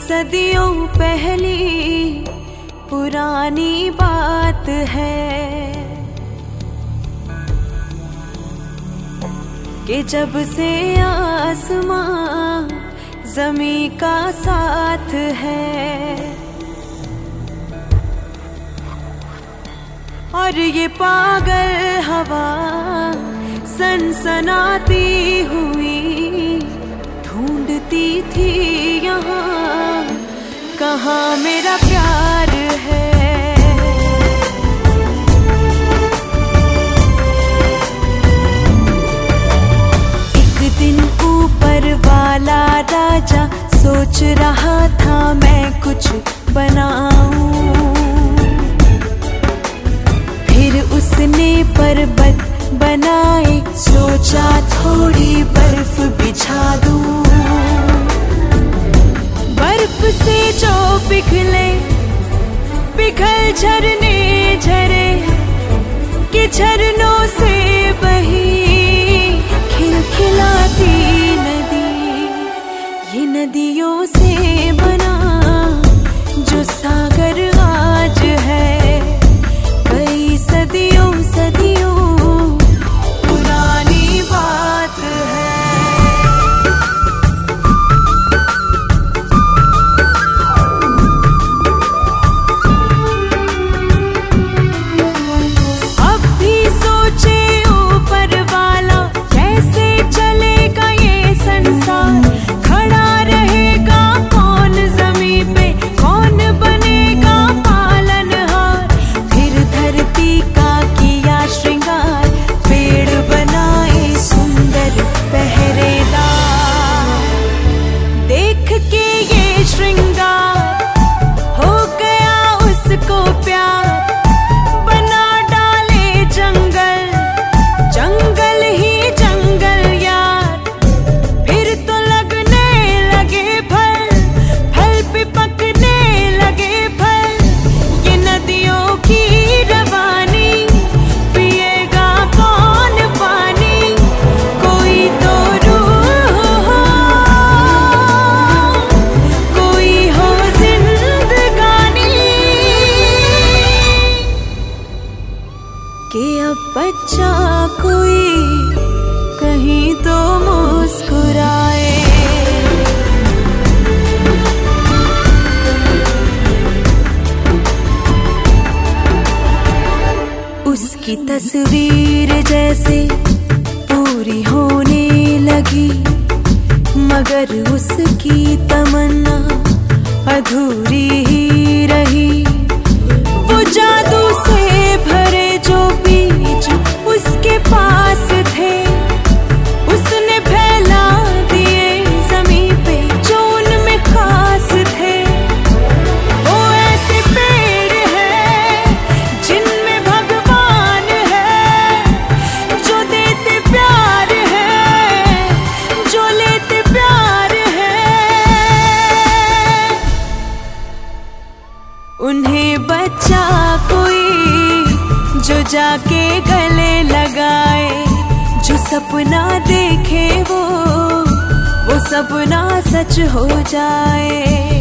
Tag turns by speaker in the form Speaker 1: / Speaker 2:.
Speaker 1: सदियों पहली पुरानी बात है कि जब से आसमां ज़मीं का साथ है और ये पागल हवा सनसनाती हुई ढूंढती थी यहाँ कहाँ मेरा प्यार है। एक दिन ऊपर वाला राजा सोच रहा था मैं कुछ बनाऊं, फिर उसने पर्वत बनाए, सोचा थोड़ी बर्फ बिछा दूं। बर्फ से जो पिघले पिघल झरने झरे कि झरनों से बही खिलखिलाती नदी, ये नदियों से बना जो सागर आज है कई सदियों सदियों पुरानी बात है। अब भी सोचे ऊपर वाला कैसे चलेगा ये संसार, खड़ा रहेगा कौन ज़मीन पे, कौन बनेगा पालनहार। फिर धरती का किया श्रृंगार, पेड़ बनाए सुंदर पहरेदार। देख के ये श्रृंगार हो गया उसको प्यार, बना डाले जंगल जंगल ही जंगल यार। फिर तो लगने लगे फल, फल पे पकने लगे फल, ये नदियों की रवानी पिएगा कौन पानी, कोई तो रूह हो, कोई हो जिंदगानी, कि अब बच्चा कोई कहीं तो मुस्कुराए। उसकी तस्वीर जैसे पूरी होने लगी, मगर उसकी तमन्ना अधूरी ही रही। वो जादू से भरे जो बीज उसके पास थे, उसने फैला दिए ज़मीं पे जो उनमें खास थे। वो ऐसे पेड़ है जिनमें भगवान है, जो देते प्यार है, जो लेते प्यार है। उन्हें बच्चा कोई जो जाके गले लगाए, जो सपना देखे वो सपना सच हो जाए।